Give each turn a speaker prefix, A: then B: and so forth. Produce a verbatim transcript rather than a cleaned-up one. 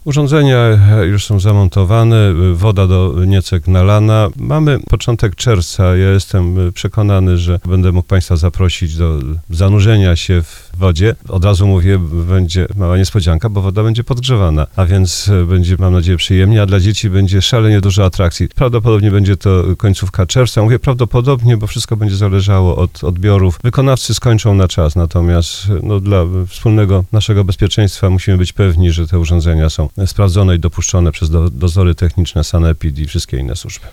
A: Urządzenia już są zamontowane, woda do niecek nalana. Mamy początek czerwca. Ja jestem przekonany, że będę mógł Państwa zaprosić do zanurzenia się w wodzie. Od razu mówię, będzie mała niespodzianka, bo woda będzie podgrzewana, a więc będzie, mam nadzieję, przyjemnie, a dla dzieci będzie szalenie dużo atrakcji. Prawdopodobnie będzie to końcówka czerwca. Mówię prawdopodobnie, bo wszystko będzie zależało od odbiorów. Wykonawcy skończą na czas, natomiast no, dla wspólnego naszego bezpieczeństwa musimy być pewni, że te urządzenia są sprawdzone i dopuszczone przez do, dozory techniczne, sanepid i wszystkie inne służby.